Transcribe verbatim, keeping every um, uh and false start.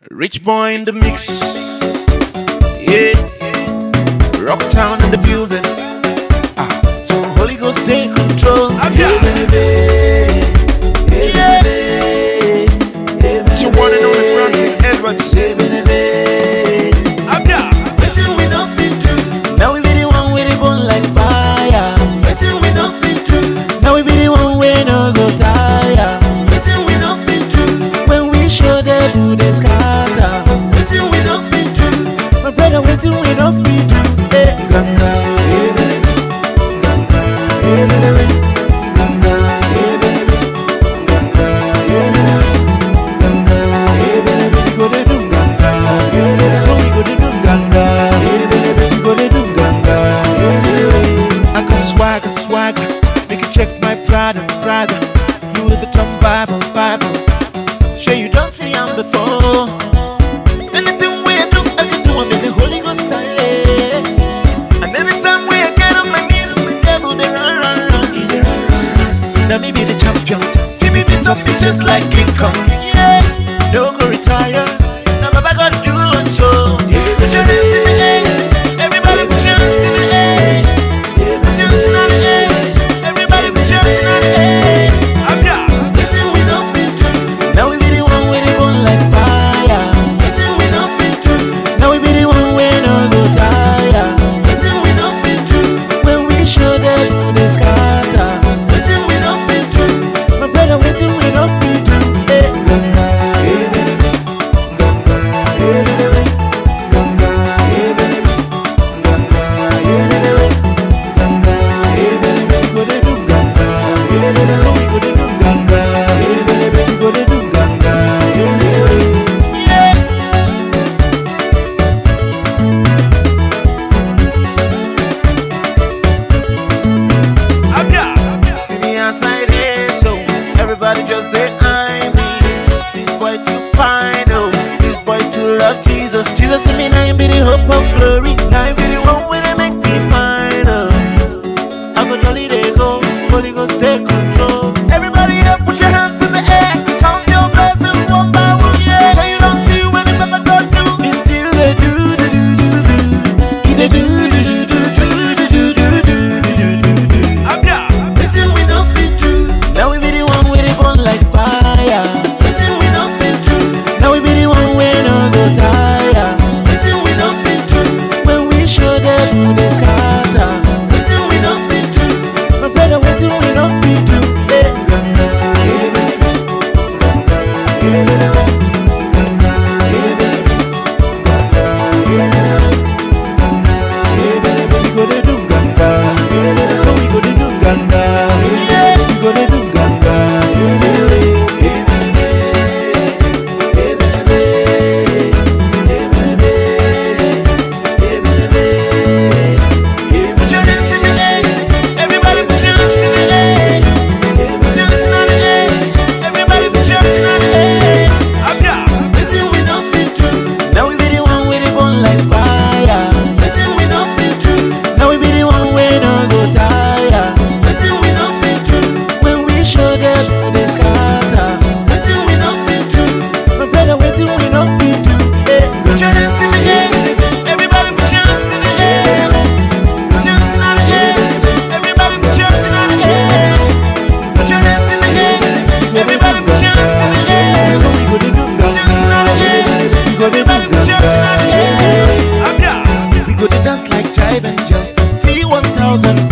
Rich boy in the mix, yeah. Rocktown in the building. Ah, so Holy Ghost take control. Yeah, baby, yeah. You want it on the front with Edwards. I'm yeah. Waiting we don't feel true. Now we be the one with the bone like fire. Waiting we don't feel true. Now we be the one we no go tire. Waiting we don't feel true. When we show them they scatter. Waiting we don't feel true. My brother, waiting we don't feel true. Hey, Ganga, hey baby, Ganga, hey baby, Ganga, hey baby, Ganga, hey baby, Ganga, hey baby. We go to do Ganga, hey baby. So we go to do Ganga, hey baby. We go to do Ganga, hey baby. I got swagger, swagger. Make you check my Prada, Prada. You with the top Bible, Bible. Sure you don't see I'm before. Anything we do, I can do. I'm in the Holy Ghost style. And anytime we get on my knees, the devil they run, run, run. They run, run, run. Now me be the champion. See me beat up bitches like King Kong. Yeah, don't go retire. Now Baba gotta do it so. Put your hands in the air. Everybody put your hands in the air. Put your hands in the air. Everybody put your hands in the air. I'm yeah. Waiting we don't feel true. Now we be the one with the bone like fire. Waiting we don't feel true. Now we be the one we no go tire. Waiting we don't feel true. When we show them they scatter. Waiting we don't feel true. My brother, waiting we don't feel true. Hey, Ganga, hey baby, Ganga, hey baby, Ganga, hey baby, Ganga, hey baby, Ganga, hey baby. We go to do Ganga, hey baby. So we go to do Ganga, hey baby. We go to do Ganga, hey baby. Yeah. I'm yeah. See me outside here, so everybody just say I me. This boy too fine, oh. This boy too love Jesus. Jesus in me, now him be the hope of glory. Now him be the one where they make me fine, oh. I go jolly they go, Holy Ghost take control. Everybody up, put your hands in the air. Count your blessings one by one, yeah. Now you don't see when the Papa God do. He still they do, do, do, do, do. He they do, do, do, do, do, do, do, do, do, do, do, do. I'm yeah. Waiting we don't feel true. Now we be the one with the bone like fire. Waiting we don't feel true. Now we be the one we no go tire. Waiting we don't feel true. When we show them they scatter. Waiting we don't feel true. My brother, waiting we don't feel true. Hey, Ganga, hey baby, Ganga, hey baby, Ganga, hey baby, Ganga, hey baby, Ganga, hey baby. We go to do Ganga, hey baby. So we go to do Ganga, hey baby. We go to do Ganga, hey baby. Hey baby, hey baby, hey baby, hey baby, hey Put your hands in the air. Everybody put your hands in the air. Put your hands in the air. Everybody put your hands in the air. I'm yeah. Waiting we don't feel true. Now we be the one with the bone like fire. Waiting we don't feel true. Now we be the one we no go tire. Waiting we don't feel true. When we show them they scatter. Waiting we don't feel true. My brother, waiting we no feel true. Hey, Put your hands in the air. Everybody put your hands in the air. Put your hands in the air. Everybody put your hands in the air. Put your hands in the air. Everybody put your hands in the air. so we go to do Put your hands in the air. We go to Everybody put your hands in the air. I'm yeah. We go to dance like jive and just T one thousand